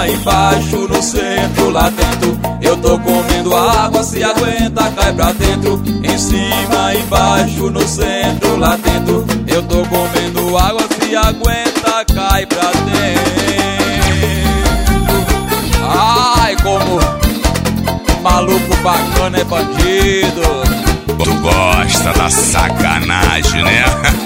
embaixo, no centro, lá dentro. Eu tô comendo água, se aguenta, cai pra dentro. Em cima, embaixo, no centro, lá dentro. Eu tô comendo água, se aguenta, cai pra dentro. Ai, como maluco bacana é bandido. Tu gosta da sacanagem, né?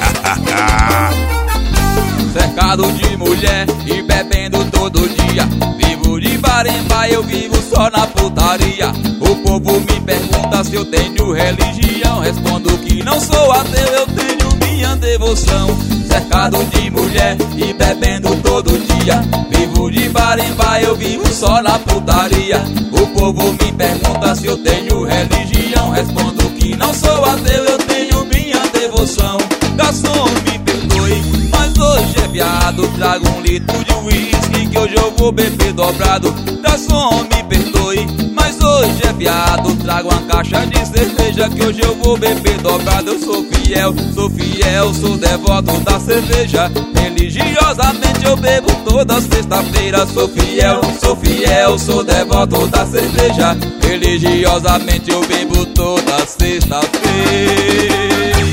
Cercado de mulher e bebendo todo dia. Vivo de bar em bar, eu vivo só na putaria. O povo me pergunta se eu tenho religião. Respondo que não sou ateu, eu tenho minha devoção. Cercado de mulher e bebendo todo dia. Vivo de bar em bar, eu vivo só na putaria. O povo me pergunta se eu tenho religião. Respondo que não sou ateu, eu tenho minha devoção. Garçom, me perdoe, mas hoje é viado. Trago um litro de uísque que hoje eu vou beber dobrado. Garçom, me perdoe, mas hoje é viado. Trago uma caixa de cerveja que hoje eu vou beber dobrado. Eu sou fiel, sou devoto da cerveja. Religiosamente eu bebo toda sexta-feira. Sou fiel, sou devoto da cerveja. Religiosamente eu bebo toda sexta-feira.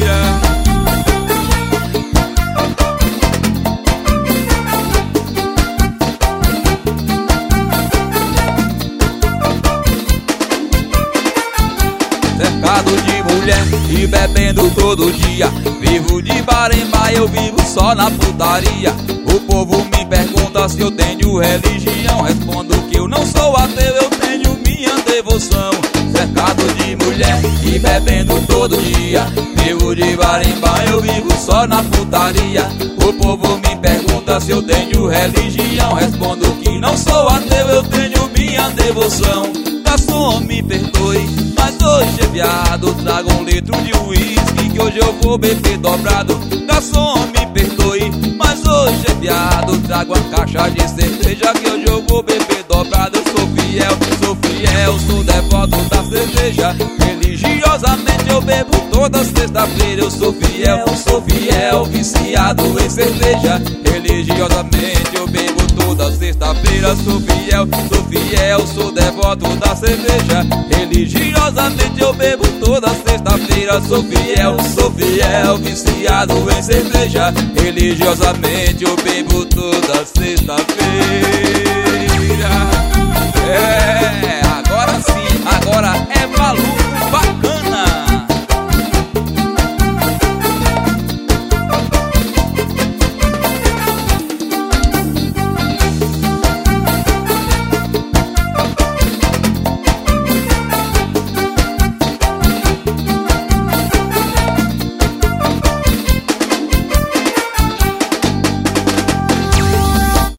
Cercado de mulher e bebendo todo dia. Vivo de bar em bar, eu vivo só na putaria. O povo me pergunta se eu tenho religião. Respondo que eu não sou ateu, eu tenho minha devoção. Cercado de mulher e bebendo todo dia. Vivo de bar em bar, eu vivo só na putaria. O povo me pergunta se eu tenho religião. Respondo que não sou ateu, eu tenho minha devoção. Garçom, me perdoe, mas hoje é viado. Trago um litro de uísque que hoje eu vou beber dobrado. Garçom, me perdoe, mas hoje é viado. Trago uma caixa de cerveja que hoje eu vou beber dobrado. Eu sou fiel, sou devoto da cerveja. Religiosamente eu bebo toda sexta-feira. Eu sou fiel, viciado em cerveja. Religiosamente eu bebo toda sexta-feira. Sou fiel, sou devoto da cerveja. Religiosamente eu bebo toda sexta-feira. Sou fiel, viciado em cerveja. Religiosamente eu bebo toda sexta-feira. É, agora sim, agora é maluco.